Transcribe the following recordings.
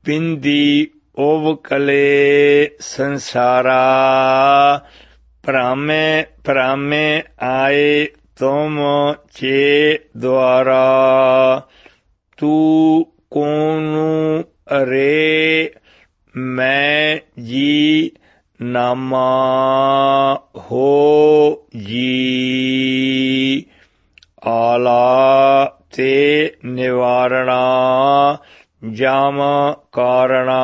बिंदी ओवकले संसारा। भ्रामे भ्रामे आए तुम चे द्वारा। तू कोनु रे मैं जी नामा हो जी। आला ते निवारणा जाम कारणा।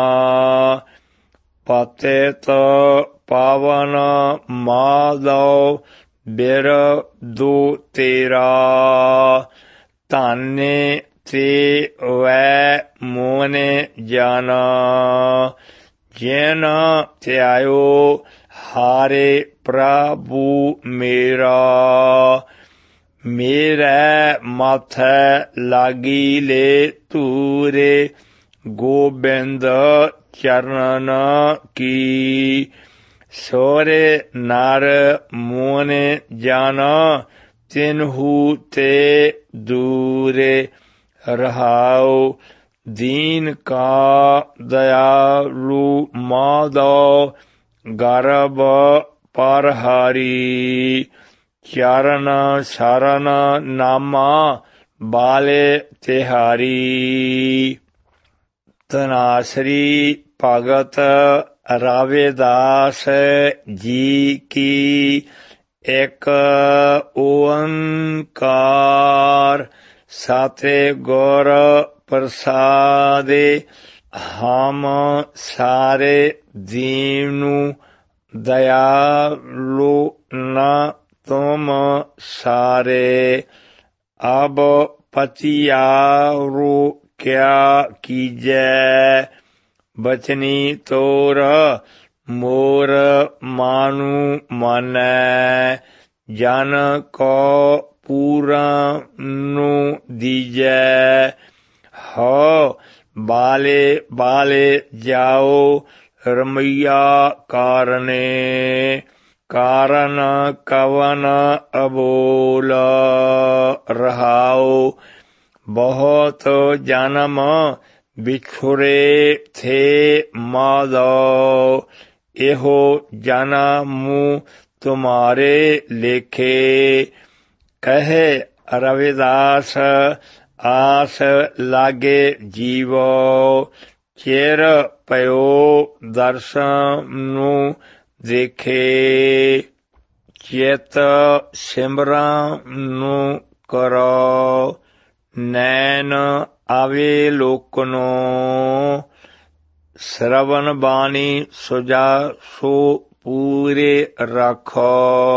पतित पावन माधव बिर दो तेरा। धाने ते वै मोने जाना। जिन त्यायो हारे प्रभु मेरा। मेरे माथे लागी ले तूरे गोबिंद चरणन की। सोरे नर मोने जाना तिन्हु ते दूरे। रहाओ दीन का दयालु माधव गर्भ परहारी। चरण शरण नामा बाले तिहारी। धनासरी भगत रविदास जी की एक ओंकार। साते गौर प्रसादे हम सारे दीनु। दयालु न तुम सारे। अब पतियारु क्या कीजै। बचनी तोर मोर मानु मानै। जन को पूरनु दीजै। हो बाले बाले जाओ रमैया कारणे। कारण कवन अबोल रहाओ। बहुत जन्म बिछुड़े थे माधव। एहो जन्म तुम्हारे लेखे। कहे रविदास आस लागे जीवो। चिर पयो दर्शनु देखे। चित सिमरनु करो। नैन आवे लोकनो। श्रवण बानी सुजा सो पूरे रखो।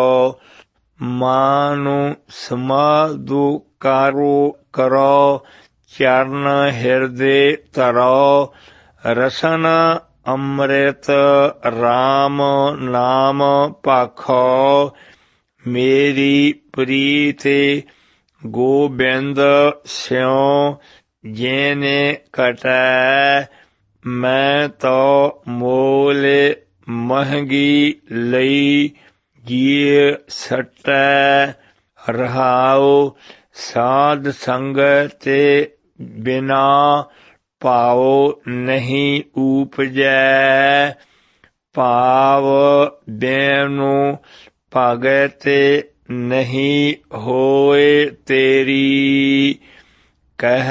मानु समाधु कारो करो। चरण हृदय तरो। रसन अमृत राम नाम पाखो। मेरी प्रीति गोबिंद स्यों जेने कटै। मैं तो मोल महंगी लई जिय सटै। रहाओ साध संगत बिना पाओ नहीं उपजै। पाव बेनु भगत नहीं होए तेरी। कह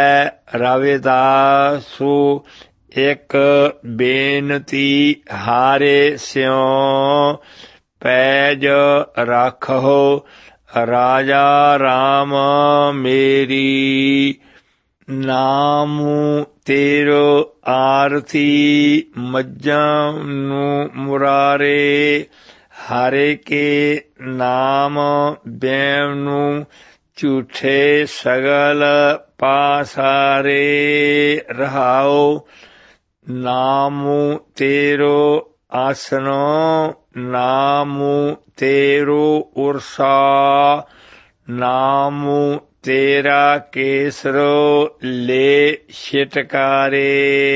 रविदासु एक बेनती हारे स्यों। पैज रखो राजा राम मेरी। नामु तेरो आरती मज्जनु मुरारे। हरे के नाम बेनु झूठे सगल पासारे। रहाओ नामु तेरो आसनो। नामु तेरो उर्सा। नामु तेरा केसरो ले छिटकारे।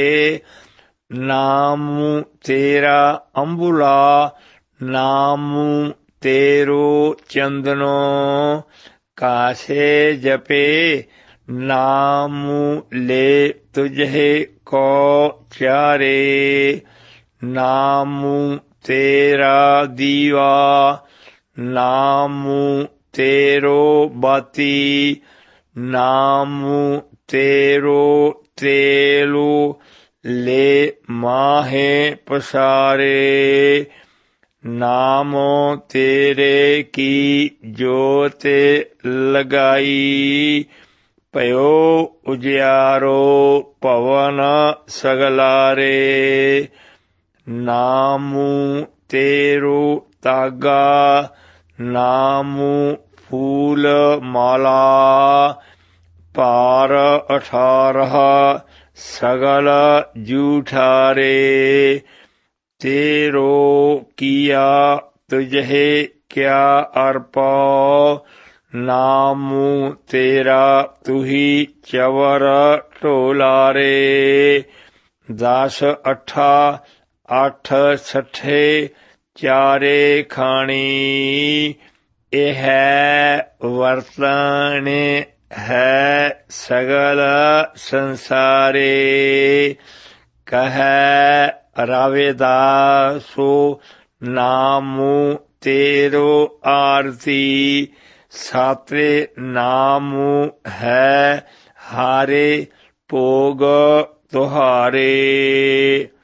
नामु तेरा अंबुला। नामु तेरो चंदनो। कासे जपे नामु ले तुझे को चारे नामु तेरा दीवा नामु तेरो बाती नामु तेरो तेलु ले माहे पसारे नामो तेरे की जोत लगाई पयो उजियारो पवन सगलारे नामु तेरो तागा नामु फूल माला पार 18 सगल जूठारे तेरो किया तुझे क्या अर्पो नामु तेरा तुही चवर टोलारे 10 अठा 8 छठे चारे खाणी यह वर्तन है सगल संसारे कह रावेदासो नामु तेरो आरती साते नामु है हारे भोग तुहारे।